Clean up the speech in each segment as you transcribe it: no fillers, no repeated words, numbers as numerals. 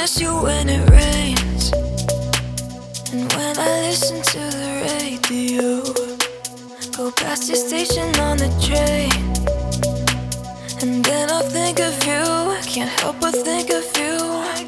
miss you when it rains, and when I listen to the radio, go past your station on the train, and then I'll think of you. Can't help but think of you.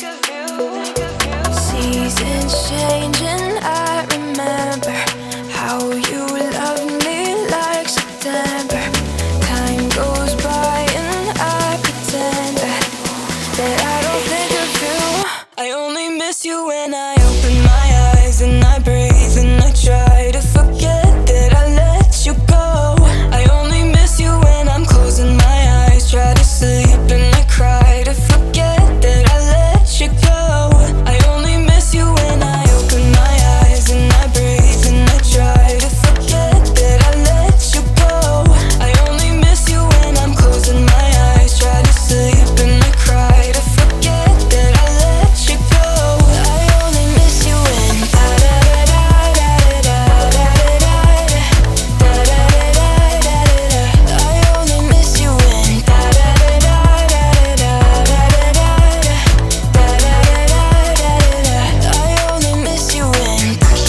Seasons change and I remember how you loved me like September. Time goes by and I pretend that I don't think of you. I only miss you when I open my eyes and I breathe and I try to forget that I let you go. I only miss you when I'm closing my eyes, try to sleep and I cry to forget that I let you go. I only miss you when I open my eyes and I breathe and I try to forget that I let you go. I only miss you when I'm closing my eyes, try to sleep and I cry to forget that I let you go. I only miss you when da da da da da da da da da da da da. I only miss you when da da da da da da da da da da. I only miss you when.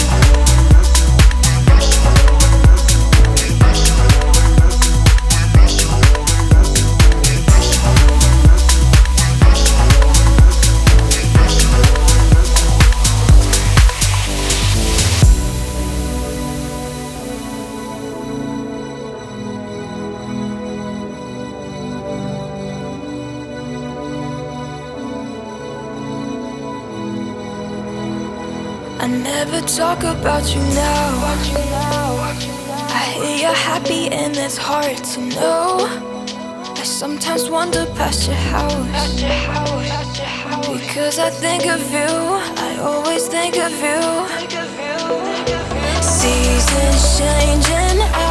I never talk about you now. I hear you're happy and it's hard to know. I sometimes wander past your house because I think of you. I always think of you. Seasons change and